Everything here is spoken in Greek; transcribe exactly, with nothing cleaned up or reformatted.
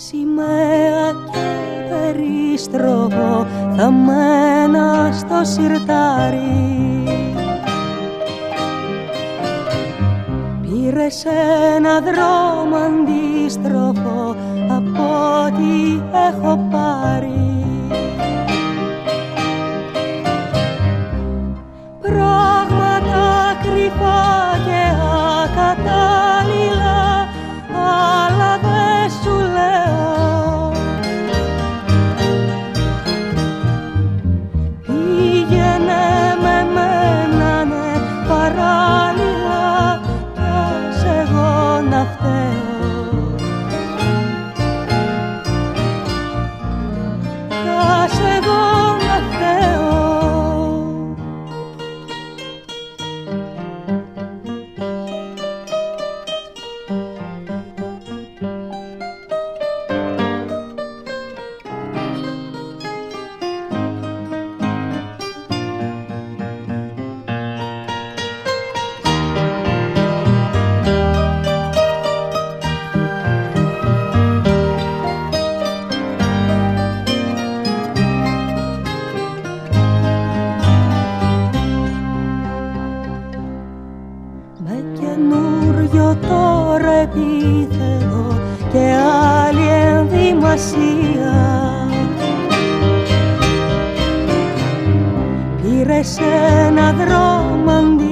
Σημαία και περίστροφο θα μένα στο σιρτάρι. Πήρες ένα δρόμο αντίστροφο από ό,τι έχω πάρει. Πράγματα κρυφά και ακατάλληλα, αλλά δεν σου λέω. Πήγαινε με μένα, ναι, παράλληλα, κι ας εγώ να φταίω. Κι ας εγώ να φταίω. Επίθετο και άλλη ενδυμασία. Πήρες ένα δρόμο